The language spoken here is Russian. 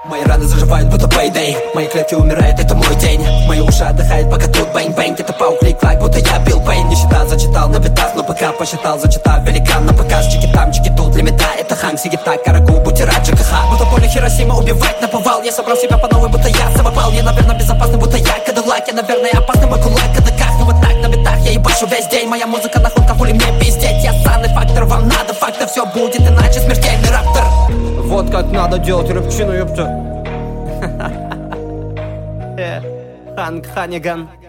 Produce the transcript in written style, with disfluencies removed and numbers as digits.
Мои раны заживают, будто payday. Мои клетки умирают, это мой день. Мои уши отдыхают, пока тут бэнг-бэнг. Это паук, клик-клак, будто я Билл Пейн. Не считал, зачитал на битах, но пока посчитал, зачитав великан на показ. Чики там, чики тут, лимита, это ханг, сиги так, караку, бутират, ЖКХ. Будто поле Хиросима, убивать наповал. Я собрал себя по новой, будто я самопал. Я, наверное, безопасный, будто я Кадиллак. Я, наверное, опасный, мой кулак, кадыках. Ну вот так, на битах, я ебашу весь день. Моя музыка находка, хули мне пиздеть. Я санный фактор, вам надо факта. Все будет иначе, смертельный раптор. Вот как надо делать рыбчину, ёпта. Ханг Ханиган.